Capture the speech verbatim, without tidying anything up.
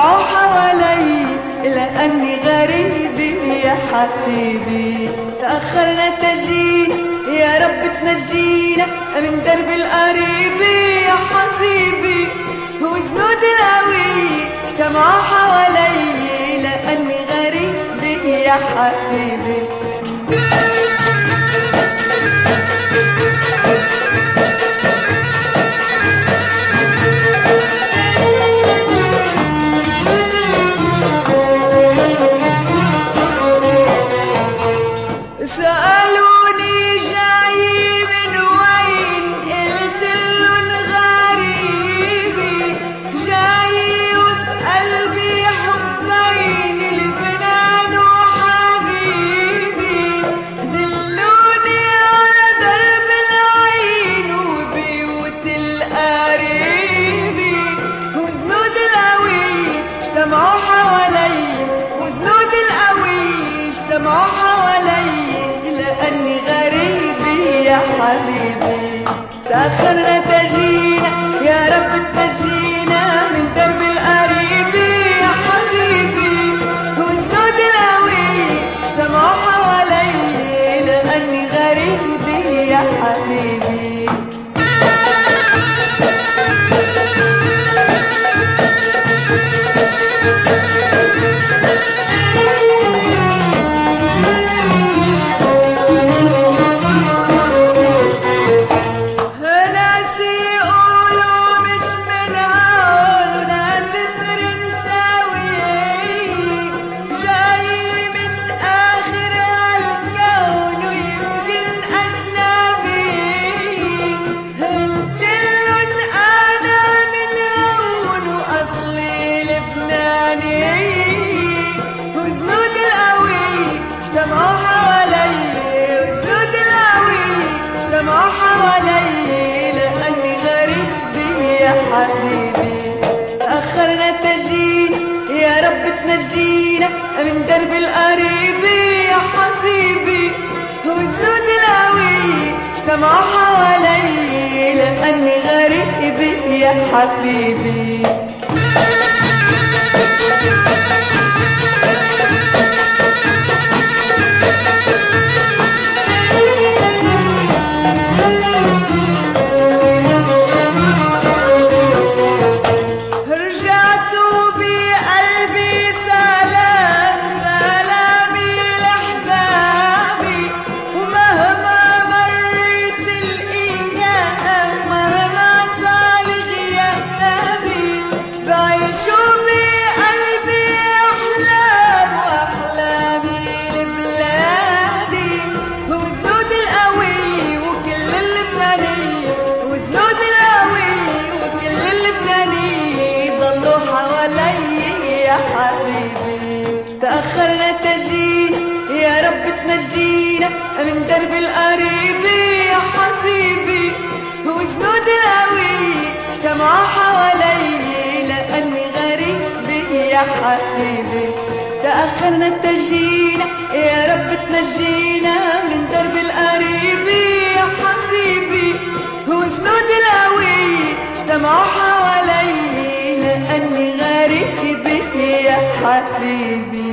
اجتمعوا حوالي لأني غريب يا حبيبي. تأخرنا تجينا يا رب تنجينا من درب القريب يا حبيبي. وزنود القوي اجتمعوا حوالي لأني غريب يا حبيبي. سألوني جاي من وين قلتلن غريبي. جاي وبقلبي حبين لبنان وحبيبي. دلوني على درب العين وبيوت القريبي. وزنود القوي اجتمعوا حوالي وزنود القوي اجتمعوا حوالي لأني غريبي يا حبيبي. تأخرنا تجينا يا رب تنجينا من درب القريب يا حبيبي. وزنود القوي اجتمعوا حوالي لأني غريبي يا حبيبي. وزنود القوي اجتمعوا حوالي وزنود القوي اجتمعوا حوالي لأني غريبي يا حبيبي. تأخرنا تجينا يا رب تنجينا من درب القريب يا حبيبي. وزنود القوي اجتمعوا حوالي لأني غريبي يا حبيبي. تأخرنا تجينا يا رب تنجينا من درب القريب يا حبيبي. وزنود القوي اجتمعوا حوالي لأني غريبي يا حبيبي. تأخرنا تجينا يا رب تنجينا من درب القريب يا حبيبي. وزنود القوي اجتمعوا حوالي لأني غريبي يا حبيبي.